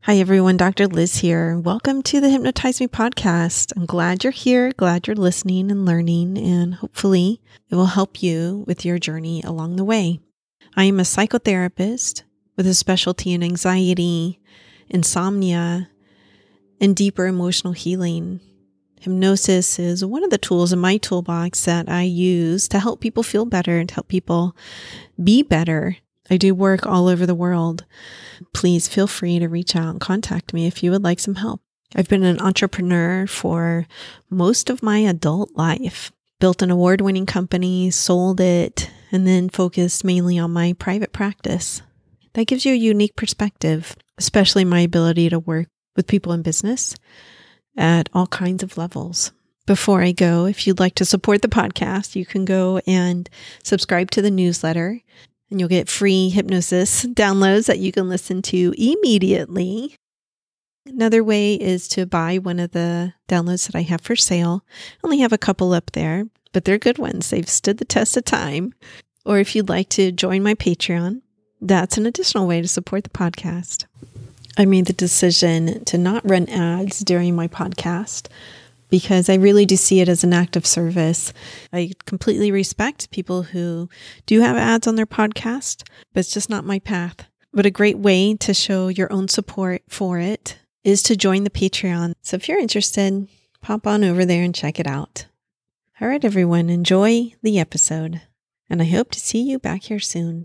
Hi, everyone. Dr. Liz here. Welcome to the Hypnotize Me podcast. I'm glad you're here, glad you're listening and learning, and hopefully it will help you with your journey along the way. I am a psychotherapist with a specialty in anxiety, insomnia, and deeper emotional healing. Hypnosis is one of the tools in my toolbox that I use to help people feel better and to help people be better. I do work all over the world. Please feel free to reach out and contact me if you would like some help. I've been an entrepreneur for most of my adult life, built an award-winning company, sold it, and then focused mainly on my private practice. That gives you a unique perspective, especially my ability to work with people in business at all kinds of levels. Before I go, if you'd like to support the podcast, you can go and subscribe to the newsletter. And you'll get free hypnosis downloads that you can listen to immediately. Another way is to buy one of the downloads that I have for sale. I only have a couple up there, but they're good ones. They've stood the test of time. Or if you'd like to join my Patreon, that's an additional way to support the podcast. I made the decision to not run ads during my podcast because I really do see it as an act of service. I completely respect people who do have ads on their podcast, but it's just not my path. But a great way to show your own support for it is to join the Patreon. So if you're interested, pop on over there and check it out. All right, everyone, enjoy the episode, and I hope to see you back here soon.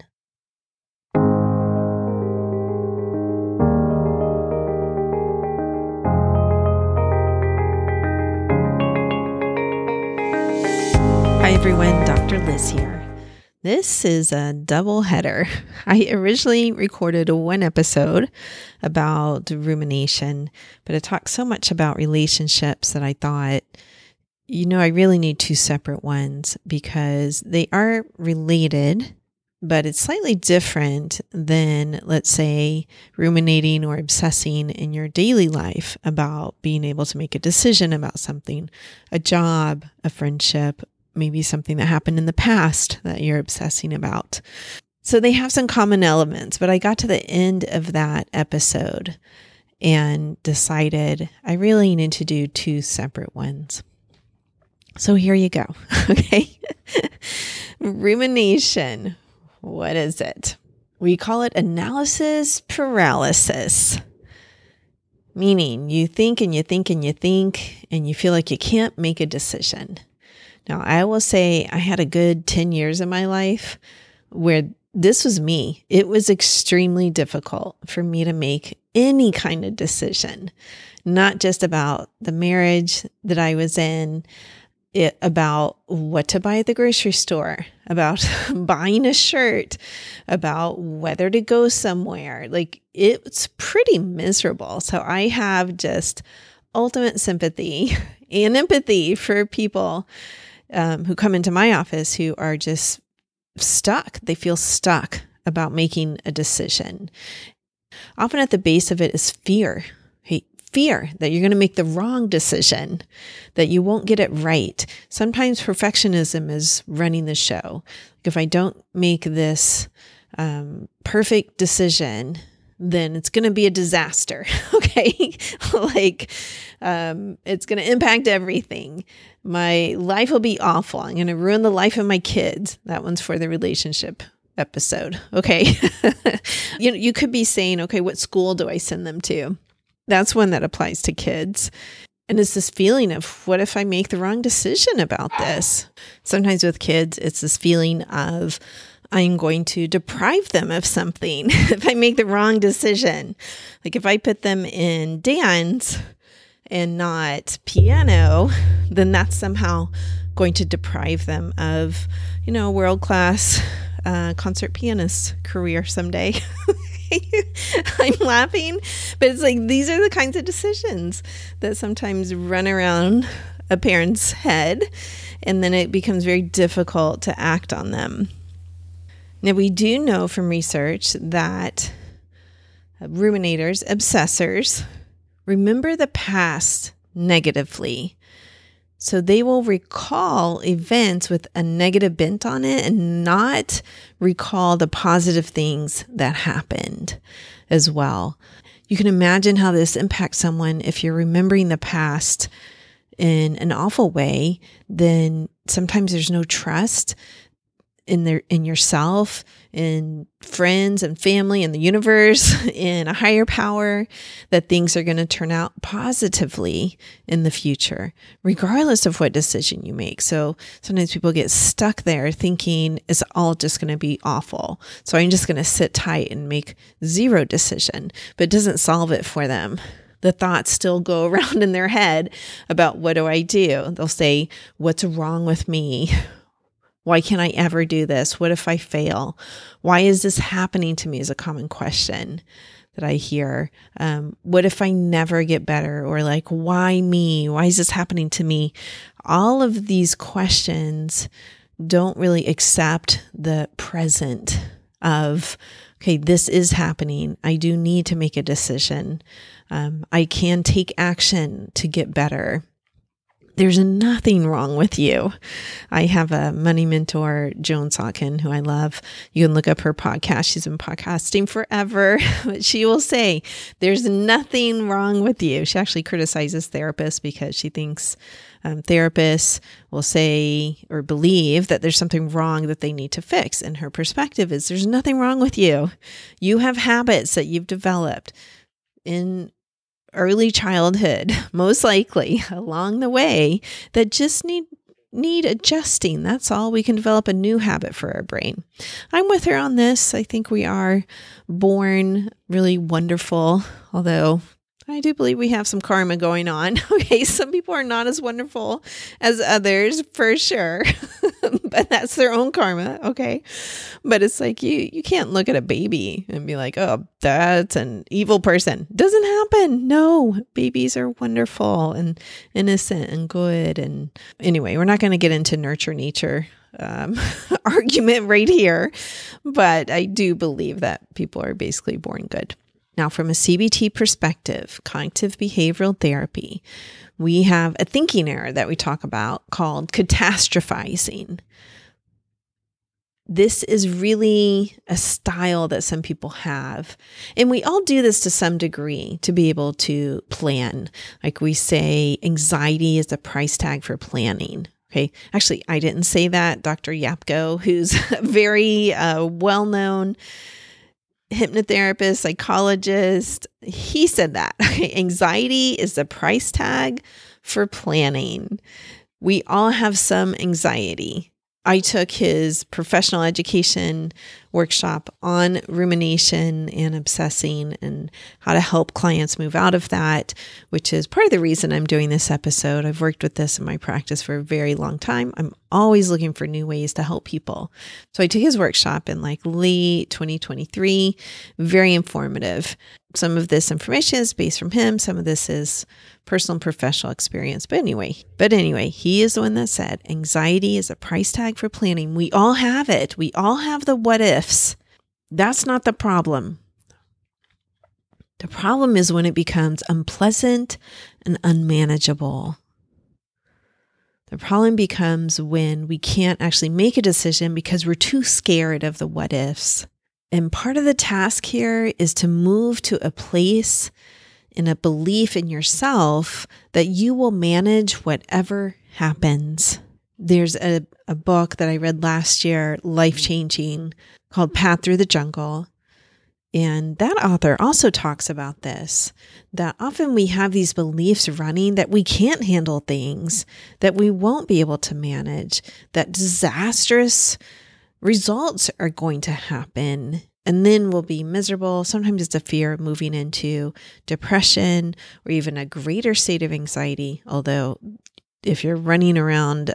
Hi everyone, Dr. Liz here. This is a double header. I originally recorded one episode about rumination, but it talked so much about relationships that I thought, I really need two separate ones because they are related, but it's slightly different than, let's say, ruminating or obsessing in your daily life about being able to make a decision about something, a job, a friendship, maybe something that happened in the past that you're obsessing about. So they have some common elements, but I got to the end of that episode and decided I really need to do two separate ones. So here you go. Okay. Rumination. What is it? We call it analysis paralysis. Meaning you think and you think and you think, and you feel like you can't make a decision. Now, I will say I had a good 10 years in my life where this was me. It was extremely difficult for me to make any kind of decision, not just about the marriage that I was in, about what to buy at the grocery store, about buying a shirt, about whether to go somewhere. Like, it's pretty miserable. So I have just ultimate sympathy and empathy for people who come into my office who are just stuck. They feel stuck about making a decision. Often at the base of it is fear. Fear that you're going to make the wrong decision, that you won't get it right. Sometimes perfectionism is running the show. If I don't make this perfect decision, then it's going to be a disaster. Okay. It's going to impact everything. My life will be awful. I'm going to ruin the life of my kids. That one's for the relationship episode. Okay. You could be saying, okay, what school do I send them to? That's one that applies to kids. And it's this feeling of, what if I make the wrong decision about this? Sometimes with kids, it's this feeling of, I'm going to deprive them of something if I make the wrong decision. Like if I put them in dance and not piano, then that's somehow going to deprive them of, a world-class concert pianist career someday. I'm laughing, but it's like, these are the kinds of decisions that sometimes run around a parent's head, and then it becomes very difficult to act on them. Now, we do know from research that ruminators, obsessors, remember the past negatively. So they will recall events with a negative bent on it and not recall the positive things that happened as well. You can imagine how this impacts someone if you're remembering the past in an awful way. Then sometimes there's no trust in yourself, in friends and family, in the universe, in a higher power, that things are going to turn out positively in the future, regardless of what decision you make. So sometimes people get stuck there thinking it's all just going to be awful. So I'm just going to sit tight and make zero decision, but it doesn't solve it for them. The thoughts still go around in their head about, what do I do? They'll say, what's wrong with me? Why can't I ever do this? What if I fail? Why is this happening to me is a common question that I hear. What if I never get better? Or like, why me? Why is this happening to me? All of these questions don't really accept the present of, okay, this is happening. I do need to make a decision. I can take action to get better. There's nothing wrong with you. I have a money mentor, Joan Sotkin, who I love. You can look up her podcast. She's been podcasting forever, but she will say, there's nothing wrong with you. She actually criticizes therapists because she thinks therapists will say or believe that there's something wrong that they need to fix. And her perspective is, there's nothing wrong with you. You have habits that you've developed in early childhood, most likely along the way, that just need adjusting. That's all. We can develop a new habit for our brain. I'm with her on this. I think we are born really wonderful, although I do believe we have some karma going on. Okay, some people are not as wonderful as others, for sure, but that's their own karma. Okay, but it's like you can't look at a baby and be like, oh, that's an evil person. Doesn't happen. No, babies are wonderful and innocent and good. And anyway, we're not going to get into nurture nature argument right here, but I do believe that people are basically born good. Now, from a CBT perspective, cognitive behavioral therapy, we have a thinking error that we talk about called catastrophizing. This is really a style that some people have. And we all do this to some degree to be able to plan. Like we say, anxiety is the price tag for planning. Okay. Actually, I didn't say that. Dr. Yapko, who's a very well-known hypnotherapist, psychologist, he said that anxiety is the price tag for planning. We all have some anxiety. I took his professional education workshop on rumination and obsessing and how to help clients move out of that, which is part of the reason I'm doing this episode. I've worked with this in my practice for a very long time. I'm always looking for new ways to help people. So I took his workshop in like late 2023, very informative. Some of this information is based from him. Some of this is personal and professional experience. But anyway, he is the one that said anxiety is a price tag for planning. We all have it. We all have the what ifs. That's not the problem. The problem is when it becomes unpleasant and unmanageable. The problem becomes when we can't actually make a decision because we're too scared of the what ifs. And part of the task here is to move to a place in a belief in yourself that you will manage whatever happens. There's a book that I read last year, life-changing, called Path Through the Jungle. And that author also talks about this, that often we have these beliefs running that we can't handle things, that we won't be able to manage, that disastrous results are going to happen. And then we'll be miserable. Sometimes it's a fear of moving into depression or even a greater state of anxiety. Although if you're running around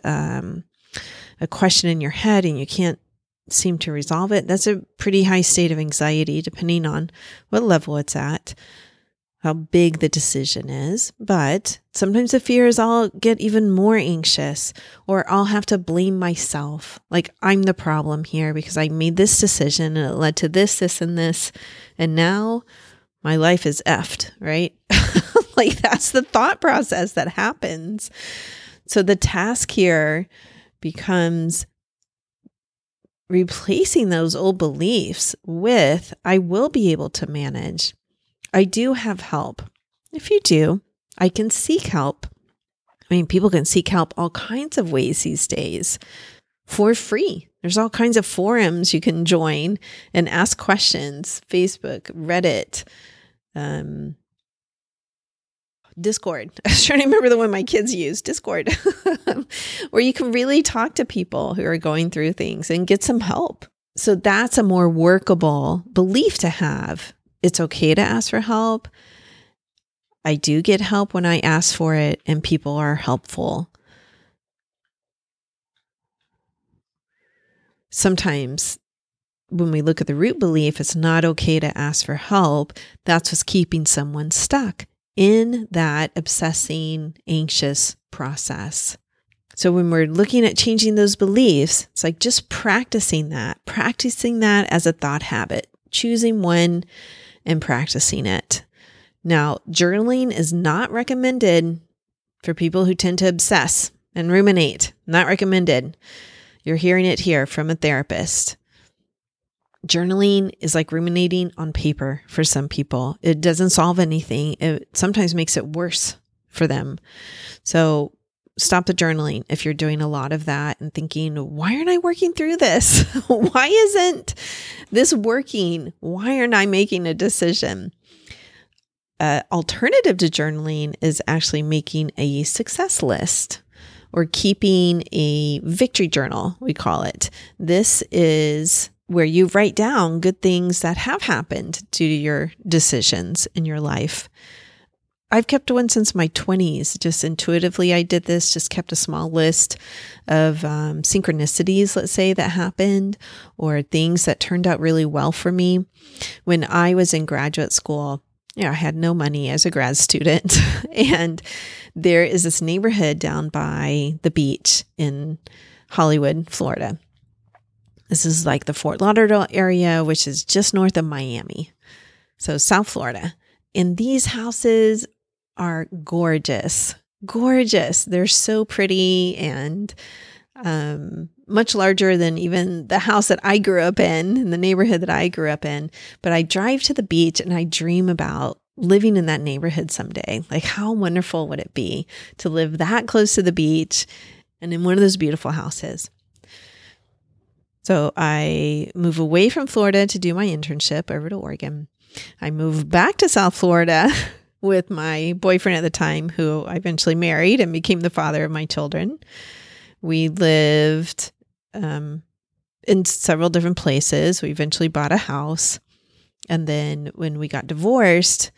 a question in your head and you can't seem to resolve it, that's a pretty high state of anxiety, depending on what level it's at, how big the decision is. But sometimes the fear is I'll get even more anxious, or I'll have to blame myself. Like I'm the problem here because I made this decision and it led to this, and this. And now my life is effed, right? Like that's the thought process that happens. So the task here becomes replacing those old beliefs with, I will be able to manage. I do have help. If you do, I can seek help. I mean, people can seek help all kinds of ways these days for free. There's all kinds of forums you can join and ask questions. Facebook, Reddit, Discord. I was trying to remember the one my kids use, Discord, where you can really talk to people who are going through things and get some help. So that's a more workable belief to have. It's okay to ask for help. I do get help when I ask for it, and people are helpful. Sometimes when we look at the root belief, it's not okay to ask for help. That's what's keeping someone stuck in that obsessing, anxious process. So when we're looking at changing those beliefs, it's like just practicing that as a thought habit, choosing one and practicing it. Now, journaling is not recommended for people who tend to obsess and ruminate. Not recommended. You're hearing it here from a therapist. Journaling is like ruminating on paper for some people. It doesn't solve anything. It sometimes makes it worse for them. So stop the journaling if you're doing a lot of that and thinking, why aren't I working through this? Why isn't this working? Why aren't I making a decision? Alternative to journaling is actually making a success list or keeping a victory journal, we call it. This is where you write down good things that have happened due to your decisions in your life. I've kept one since my 20s. Just intuitively, I did this, just kept a small list of synchronicities, let's say, that happened or things that turned out really well for me. When I was in graduate school, I had no money as a grad student. And there is this neighborhood down by the beach in Hollywood, Florida. This is like the Fort Lauderdale area, which is just north of Miami. So South Florida. And these houses are gorgeous, gorgeous. They're so pretty and much larger than even the house that I grew up in the neighborhood that I grew up in. But I drive to the beach and I dream about living in that neighborhood someday. Like, how wonderful would it be to live that close to the beach and in one of those beautiful houses? So I move away from Florida to do my internship over to Oregon. I moved back to South Florida with my boyfriend at the time, who I eventually married and became the father of my children. We lived in several different places. We eventually bought a house. And then when we got divorced,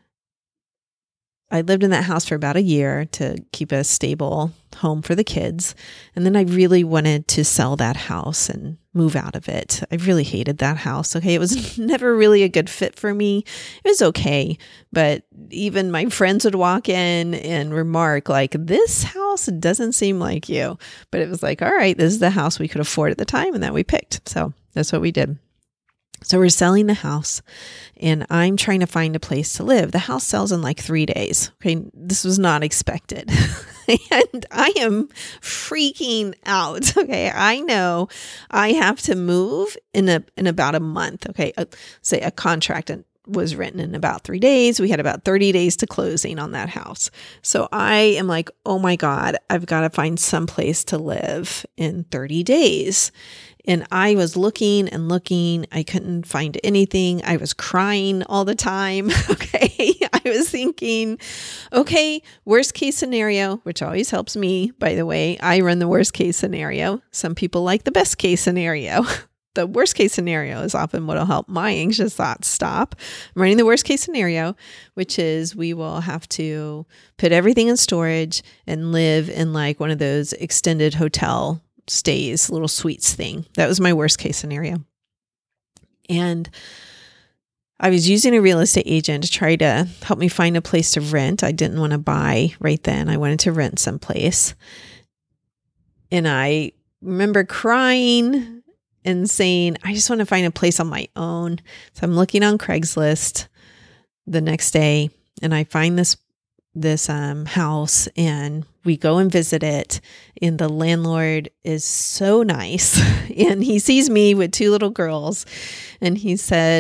I lived in that house for about a year to keep a stable home for the kids. And then I really wanted to sell that house and move out of it. I really hated that house. Okay. It was never really a good fit for me. It was okay. But even my friends would walk in and remark like, this house doesn't seem like you. But it was like, all right, this is the house we could afford at the time and that we picked. So that's what we did. So we're selling the house and I'm trying to find a place to live. The house sells in like 3 days. Okay. This was not expected. And I am freaking out. Okay. I know I have to move in about a month. Okay. Say a contract was written in about 3 days. We had about 30 days to closing on that house. So I am like, oh my God, I've got to find some place to live in 30 days. And I was looking and looking. I couldn't find anything. I was crying all the time. Okay. I was thinking, okay, worst case scenario, which always helps me, by the way. I run the worst case scenario. Some people like the best case scenario. The worst case scenario is often what will help my anxious thoughts stop. I'm running the worst case scenario, which is we will have to put everything in storage and live in like one of those extended hotel stays, little suites thing. That was my worst case scenario. And I was using a real estate agent to try to help me find a place to rent. I didn't want to buy right then. I wanted to rent someplace. And I remember crying and saying, I just want to find a place on my own. So I'm looking on Craigslist the next day and I find this house and we go and visit it. And the landlord is so nice. And he sees me with 2 little girls. And he said,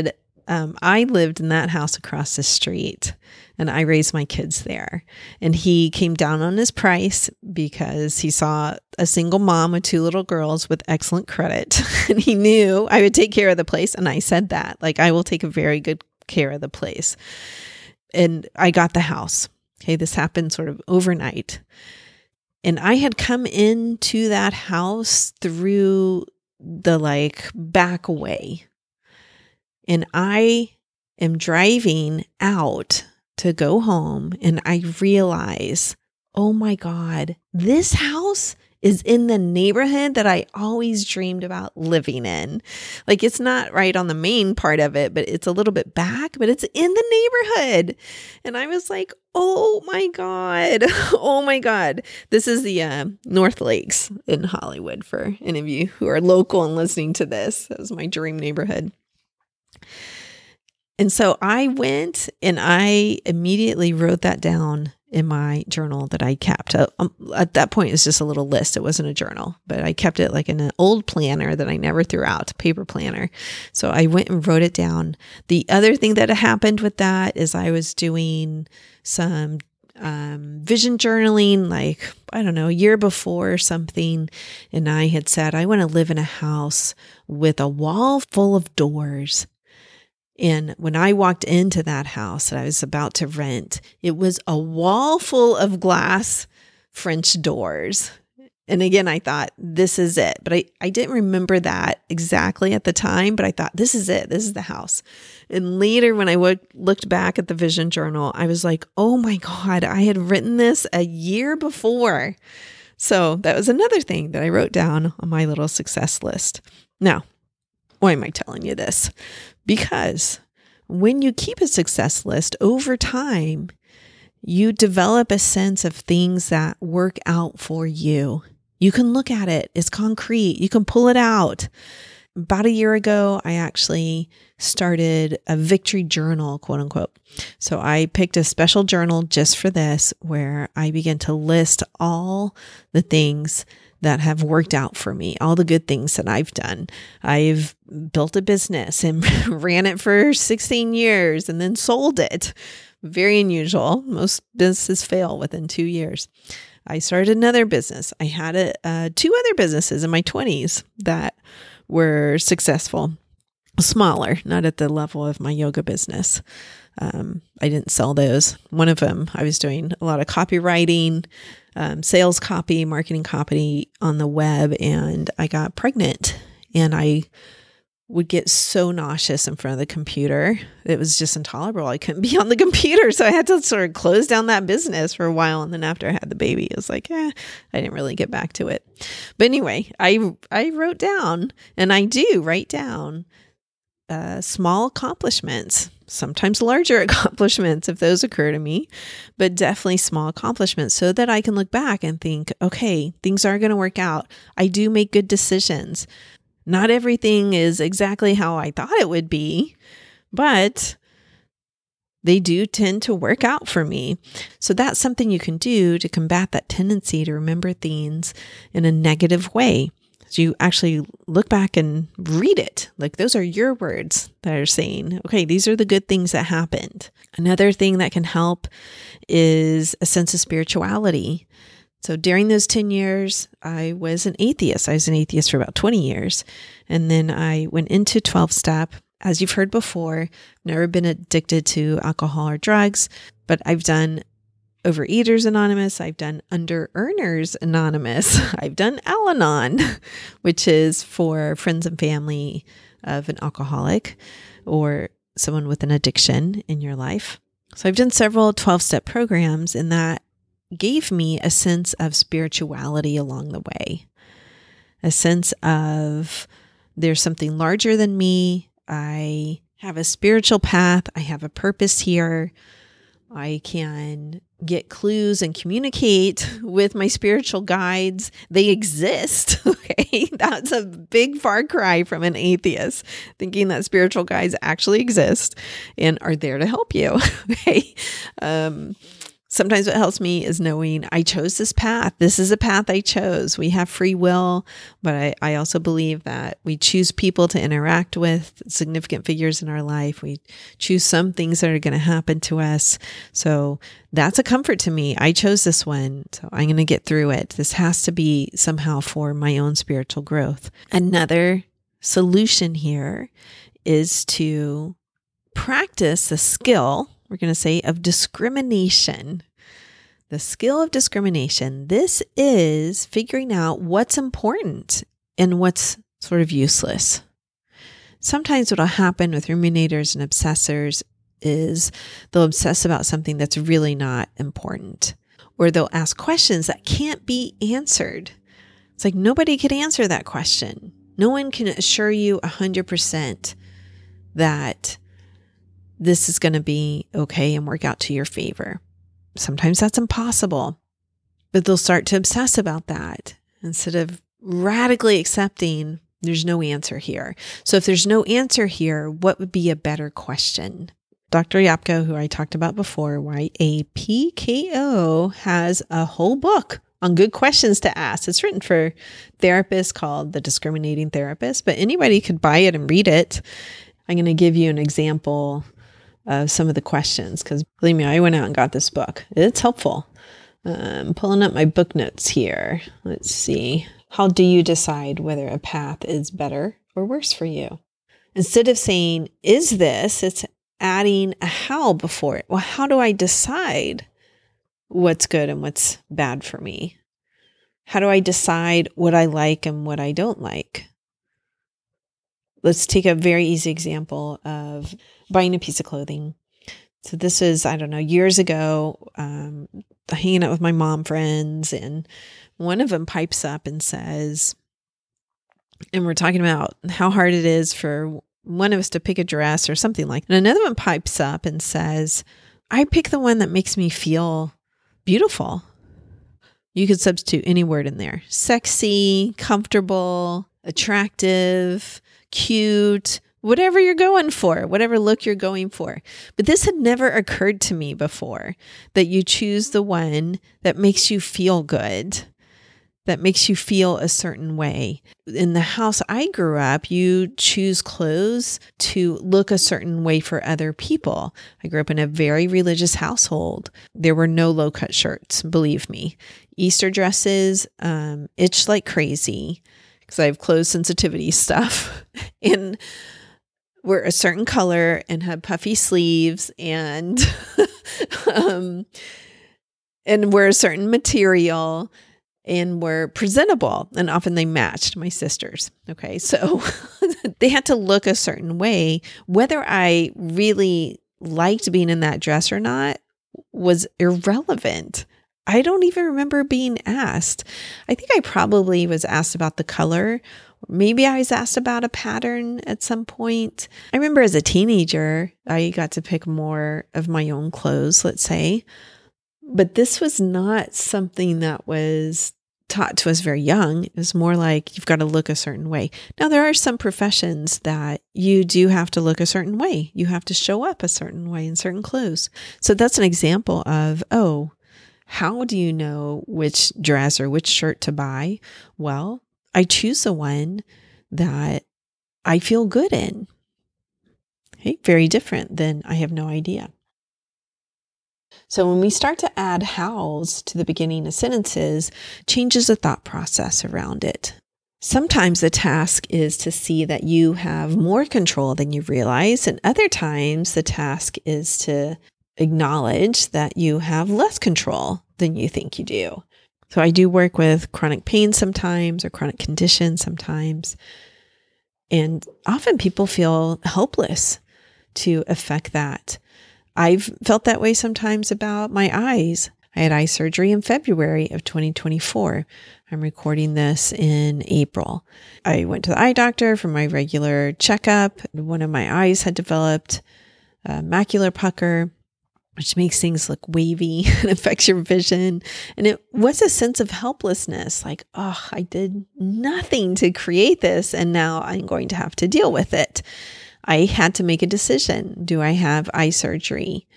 I lived in that house across the street and I raised my kids there. And he came down on his price because he saw a single mom with 2 little girls with excellent credit. And he knew I would take care of the place. And I said that, like, I will take a very good care of the place. And I got the house. Okay, this happened sort of overnight. And I had come into that house through the back way. And I am driving out to go home and I realize, oh my God, this house is in the neighborhood that I always dreamed about living in. Like, it's not right on the main part of it, but it's a little bit back, but it's in the neighborhood. And I was like, oh my God. Oh my God. This is the North Lakes in Hollywood for any of you who are local and listening to this. That was my dream neighborhood. And so I went and I immediately wrote that down in my journal that I kept. At that point, it was just a little list. It wasn't a journal, but I kept it like in an old planner that I never threw out, a paper planner. So I went and wrote it down. The other thing that happened with that is I was doing some vision journaling, like, I don't know, a year before or something. And I had said, I want to live in a house with a wall full of doors. And when I walked into that house that I was about to rent, it was a wall full of glass French doors. And again, I thought, this is it. But I didn't remember that exactly at the time, but I thought, this is it. This is the house. And later, when I looked back at the vision journal, I was like, oh my God, I had written this a year before. So that was another thing that I wrote down on my little success list. Now, why am I telling you this? Because when you keep a success list over time, you develop a sense of things that work out for you. You can look at it. It's concrete. You can pull it out. About a year ago, I actually started a victory journal, quote unquote. So I picked a special journal just for this, where I began to list all the things that have worked out for me, all the good things that I've done. I've built a business and ran it for 16 years and then sold it. Very unusual. Most businesses fail within 2 years. I started another business. I had 2 other businesses in my 20s that were successful, smaller, not at the level of my yoga business. I didn't sell those. One of them, I was doing a lot of copywriting, sales copy, marketing copy on the web, and I got pregnant and I would get so nauseous in front of the computer. It was just intolerable. I couldn't be on the computer. So I had to sort of close down that business for a while. And then after I had the baby, it was like, I didn't really get back to it. But anyway, I wrote down, and I do write down small accomplishments, sometimes larger accomplishments if those occur to me, but definitely small accomplishments so that I can look back and think, okay, things are going to work out. I do make good decisions. Not everything is exactly how I thought it would be, but they do tend to work out for me. So that's something you can do to combat that tendency to remember things in a negative way. So you actually look back and read it. Like, those are your words that are saying, okay, these are the good things that happened. Another thing that can help is a sense of spirituality. So during those 10 years, I was an atheist. I was an atheist for about 20 years. And then I went into 12-step. As you've heard before, never been addicted to alcohol or drugs, but I've done Overeaters Anonymous. I've done Under Earners Anonymous. I've done Al-Anon, which is for friends and family of an alcoholic or someone with an addiction in your life. So I've done several 12-step programs, and that gave me a sense of spirituality along the way, a sense of there's something larger than me. I have a spiritual path. I have a purpose here. I can get clues and communicate with my spiritual guides. They exist. Okay. That's a big far cry from an atheist, thinking that spiritual guides actually exist and are there to help you. Okay. Sometimes what helps me is knowing I chose this path. This is a path I chose. We have free will, but I also believe that we choose people to interact with, significant figures in our life. We choose some things that are going to happen to us. So that's a comfort to me. I chose this one, so I'm going to get through it. This has to be somehow for my own spiritual growth. Another solution here is to practice the skill, we're going to say, of discrimination. The skill of discrimination. This is figuring out what's important and what's sort of useless. Sometimes what will happen with ruminators and obsessors is they'll obsess about something that's really not important, or they'll ask questions that can't be answered. It's like nobody could answer that question. No one can assure you 100% that this is going to be okay and work out to your favor. Sometimes that's impossible, but they'll start to obsess about that instead of radically accepting there's no answer here. So if there's no answer here, what would be a better question? Dr. Yapko, who I talked about before, YAPKO, has a whole book on good questions to ask. It's written for therapists called The Discriminating Therapist, but anybody could buy it and read it. I'm going to give you an example of some of the questions, because believe me, I went out and got this book. It's helpful. I'm pulling up my book notes here. Let's see. How do you decide whether a path is better or worse for you? Instead of saying, is this, it's adding a how before it. Well, how do I decide what's good and what's bad for me? How do I decide what I like and what I don't like? Let's take a very easy example of buying a piece of clothing. So this is, I don't know, years ago, hanging out with my mom friends, and one of them pipes up and says, and we're talking about how hard it is for one of us to pick a dress or something like that. And another one pipes up and says, I pick the one that makes me feel beautiful. You could substitute any word in there. Sexy, comfortable, attractive, cute, whatever you're going for, whatever look you're going for. But this had never occurred to me before, that you choose the one that makes you feel good, that makes you feel a certain way. In the house I grew up, you choose clothes to look a certain way for other people. I grew up in a very religious household. There were no low-cut shirts, believe me. Easter dresses itched like crazy because I have clothes sensitivity stuff, and were a certain color and had puffy sleeves and and were a certain material and were presentable, and often they matched my sisters. Okay, so they had to look a certain way. Whether I really liked being in that dress or not was irrelevant. I don't even remember being asked. I think I probably was asked about the color. Maybe I was asked about a pattern at some point. I remember as a teenager, I got to pick more of my own clothes, let's say. But this was not something that was taught to us very young. It was more like you've got to look a certain way. Now, there are some professions that you do have to look a certain way. You have to show up a certain way in certain clothes. So that's an example of, how do you know which dress or which shirt to buy? Well, I choose the one that I feel good in. Okay, very different than I have no idea. So when we start to add hows to the beginning of sentences, changes the thought process around it. Sometimes the task is to see that you have more control than you realize, and other times the task is to acknowledge that you have less control than you think you do. So I do work with chronic pain sometimes, or chronic conditions sometimes. And often people feel helpless to affect that. I've felt that way sometimes about my eyes. I had eye surgery in February of 2024. I'm recording this in April. I went to the eye doctor for my regular checkup. One of my eyes had developed macular pucker, which makes things look wavy and affects your vision. And it was a sense of helplessness, like, I did nothing to create this, and now I'm going to have to deal with it. I had to make a decision. Do I have eye surgery,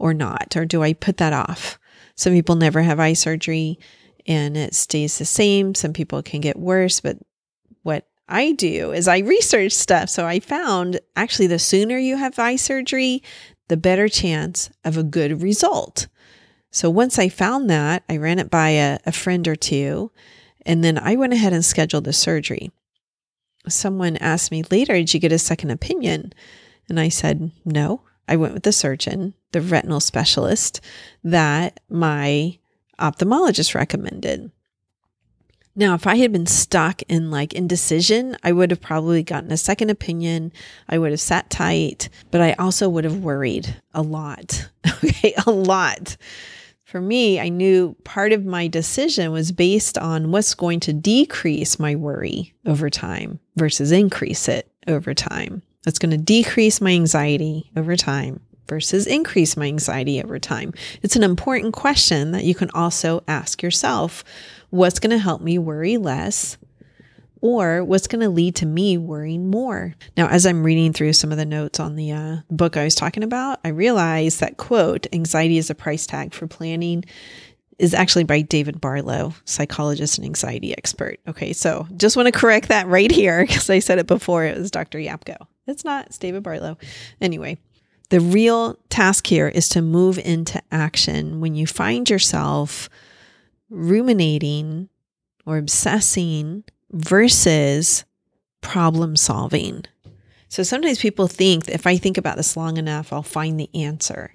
or not? Or do I put that off? Some people never have eye surgery and it stays the same. Some people can get worse, but what I do is I research stuff. So I found actually the sooner you have eye surgery, the better chance of a good result. So once I found that, I ran it by a friend or two, and then I went ahead and scheduled the surgery. Someone asked me later, did you get a second opinion? And I said, no, I went with the surgeon, the retinal specialist that my ophthalmologist recommended. Now, if I had been stuck in like indecision, I would have probably gotten a second opinion. I would have sat tight, but I also would have worried a lot. Okay, a lot. For me, I knew part of my decision was based on what's going to decrease my worry over time versus increase it over time. That's going to decrease my anxiety over time versus increase my anxiety over time. It's an important question that you can also ask yourself. What's going to help me worry less, or what's going to lead to me worrying more? Now, as I'm reading through some of the notes on the book I was talking about, I realized that quote, "Anxiety is a price tag for planning," is actually by David Barlow, psychologist and anxiety expert. Okay, so just want to correct that right here because I said it before. It was Dr. Yapko. It's not. It's David Barlow. Anyway, the real task here is to move into action when you find yourself ruminating or obsessing versus problem solving. So sometimes people think that if I think about this long enough, I'll find the answer.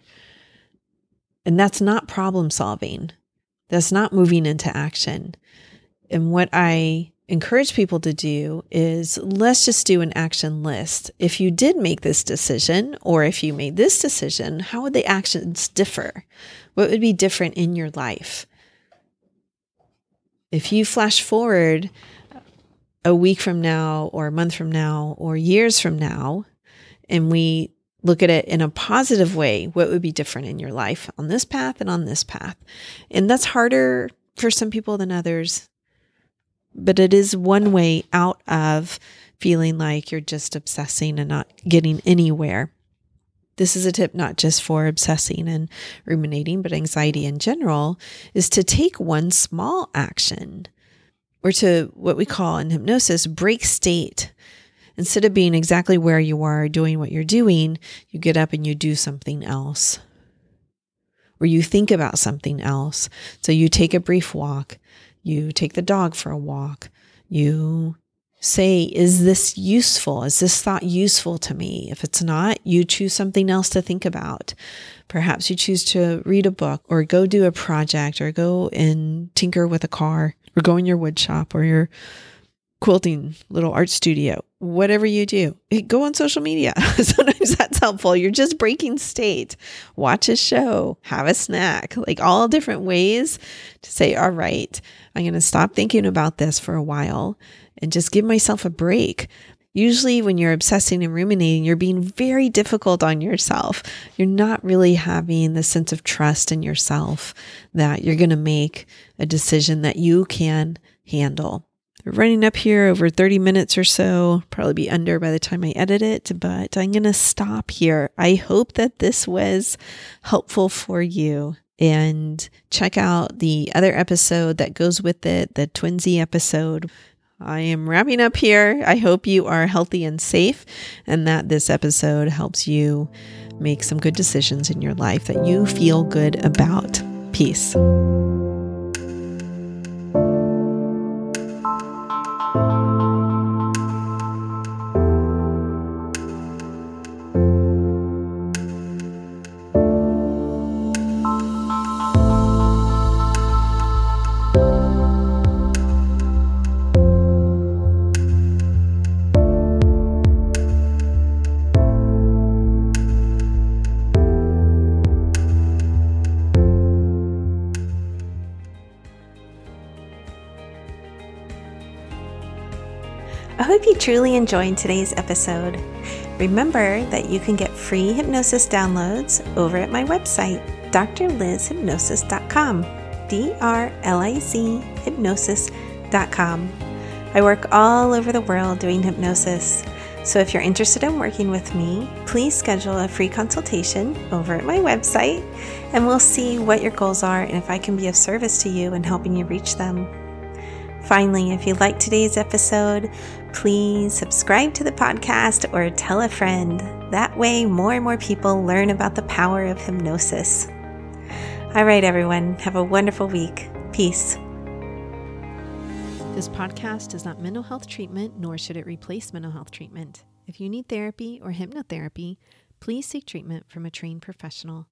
And that's not problem solving. That's not moving into action. And what I encourage people to do is let's just do an action list. If you did make this decision, or if you made this decision, how would the actions differ? What would be different in your life? If you flash forward a week from now, or a month from now, or years from now, and we look at it in a positive way, what would be different in your life on this path and on this path? And that's harder for some people than others, but it is one way out of feeling like you're just obsessing and not getting anywhere. This is a tip not just for obsessing and ruminating, but anxiety in general, is to take one small action, or to what we call in hypnosis, break state. Instead of being exactly where you are doing what you're doing, you get up and you do something else, or you think about something else. So you take a brief walk, you take the dog for a walk, you say, is this useful? Is this thought useful to me? If it's not, you choose something else to think about. Perhaps you choose to read a book, or go do a project, or go and tinker with a car, or go in your wood shop or your quilting little art studio. Whatever you do, go on social media. Sometimes that's helpful. You're just breaking state. Watch a show, have a snack, like all different ways to say, all right, I'm going to stop thinking about this for a while and just give myself a break. Usually when you're obsessing and ruminating, you're being very difficult on yourself. You're not really having the sense of trust in yourself that you're going to make a decision that you can handle. We're running up here over 30 minutes or so, probably be under by the time I edit it, but I'm going to stop here. I hope that this was helpful for you. And check out the other episode that goes with it, the Twinsy episode. I am wrapping up here. I hope you are healthy and safe, and that this episode helps you make some good decisions in your life that you feel good about. Peace. I hope you truly enjoyed today's episode. Remember that you can get free hypnosis downloads over at my website, drlizhypnosis.com, DRLIZ hypnosis.com. I work all over the world doing hypnosis, So if you're interested in working with me, please schedule a free consultation over at my website, and we'll see what your goals are and if I can be of service to you in helping you reach them. Finally, if you liked today's episode, please subscribe to the podcast or tell a friend. That way, more and more people learn about the power of hypnosis. All right, everyone, have a wonderful week. Peace. This podcast is not mental health treatment, nor should it replace mental health treatment. If you need therapy or hypnotherapy, please seek treatment from a trained professional.